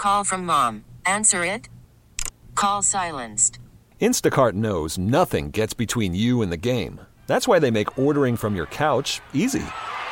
call from mom. Answer it. Call silenced. Instacart knows nothing gets between you and the game. That's why they make ordering from your couch easy.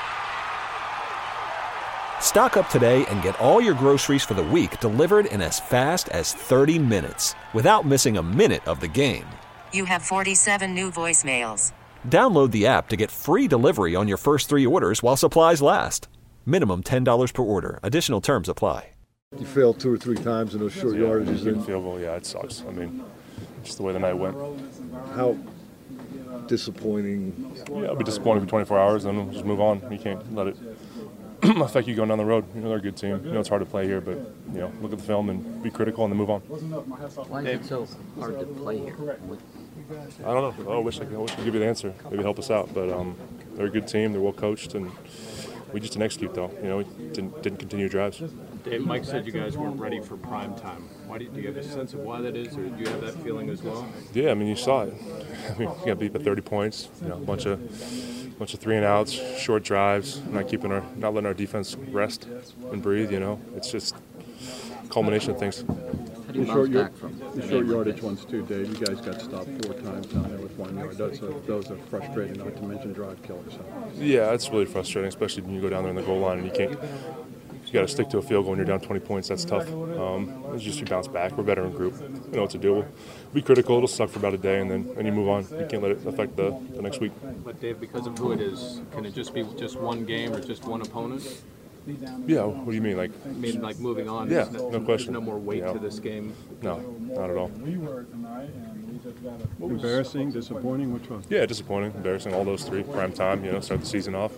Stock up today and get all your groceries for the week delivered in as fast as 30 minutes without missing a minute of the game. You have 47 new voicemails. Download the app to get free delivery on your first 3 orders while supplies last. Minimum $10 per order. Additional terms apply. You failed 2 or 3 times in those short yardages. Big field goal, yeah, it sucks. I mean, just the way the night went. How disappointing? Yeah, it'll be disappointing for 24 hours, and then we'll just move on. You can't let it affect you going down the road. You know, they're a good team. You know, it's hard to play here, but, you know, look at the film and be critical and then move on. Why is it so hard to play here? I don't know. I wish I could give you the answer. Maybe help us out. But they're a good team. They're well coached, and we just didn't execute, though. You know, we didn't continue drives. Dave, Mike said you guys weren't ready for prime time. Do you have a sense of why that is, or do you have that feeling as well? Yeah, I mean, you saw it. I mean, we got beat by 30 points. You know, a bunch of 3-and-outs, short drives, not letting our defense rest and breathe. You know, it's just a culmination of things. How do you bounce back from the short yardage ones too, Dave? You guys got stopped 4 times down there with 1 yard. Those are frustrating, not to mention drive killers. Yeah, it's really frustrating, especially when you go down there in the goal line and you got to stick to a field goal when you're down 20 points. That's tough. It's just you bounce back. We're a veteran group. We know what to do. We'll be critical. It'll suck for about a day, and then you move on. You can't let it affect the next week. But Dave, because of who it is, can it just be just one game or just one opponent? Yeah. What do you mean? I mean, like moving on. Yeah. No question. There's no more weight to this game. No, not at all. Embarrassing, disappointing, which one? Yeah, disappointing, embarrassing. All those 3. Prime time. You know, start the season off.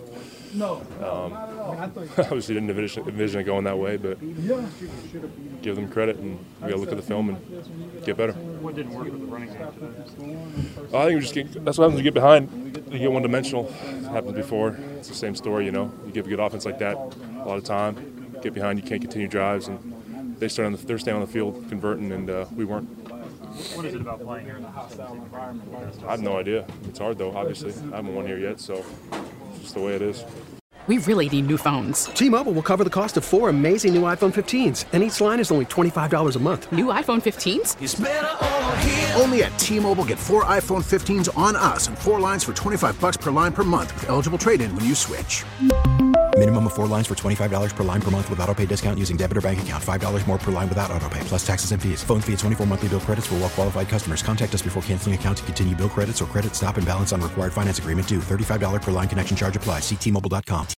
Obviously didn't envision it going that way, but give them credit, and we got to look at the film and get better. What didn't work with the running game today? I think that's what happens when you get behind. You get one-dimensional. It's happened before. It's the same story, you know. You give a good offense like that a lot of time, get behind, you can't continue drives, and they're staying on the field converting, and we weren't. What is it about playing here in the hostile environment? I have no idea. It's hard, though, obviously. I haven't won here yet, so it's just the way it is. We really need new phones. T-Mobile will cover the cost of 4 amazing new iPhone 15s, and each line is only $25 a month. New iPhone 15s? It's better over here. Only at T-Mobile, get 4 iPhone 15s on us and 4 lines for $25 per line per month with eligible trade-in when you switch. Minimum of 4 lines for $25 per line per month with autopay discount using debit or bank account. $5 more per line without autopay, plus taxes and fees. Phone fee at 24 monthly bill credits for well-qualified customers. Contact us before canceling account to continue bill credits or credit stop and balance on required finance agreement due. $35 per line connection charge applies. See T-Mobile.com.